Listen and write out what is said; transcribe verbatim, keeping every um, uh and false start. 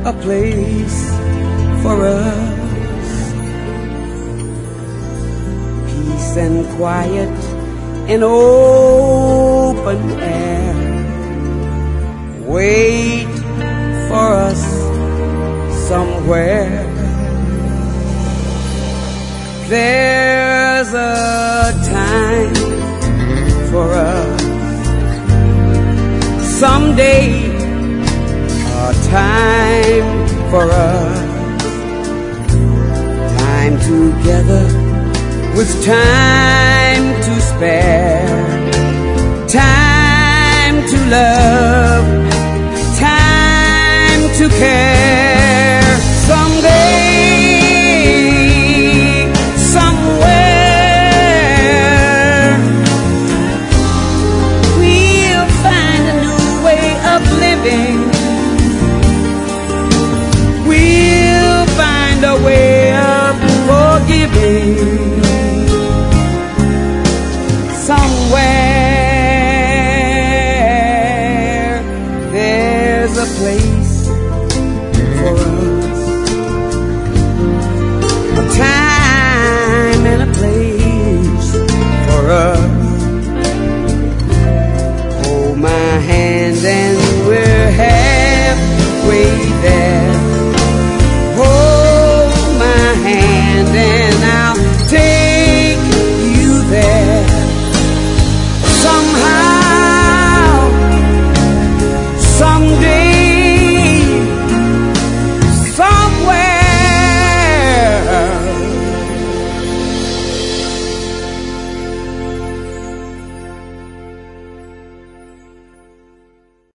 a place for us. Peace and quiet and open air. Wait for us somewhere. There's a time for us someday, a time for us, time together with time to spare, time to love, time to care.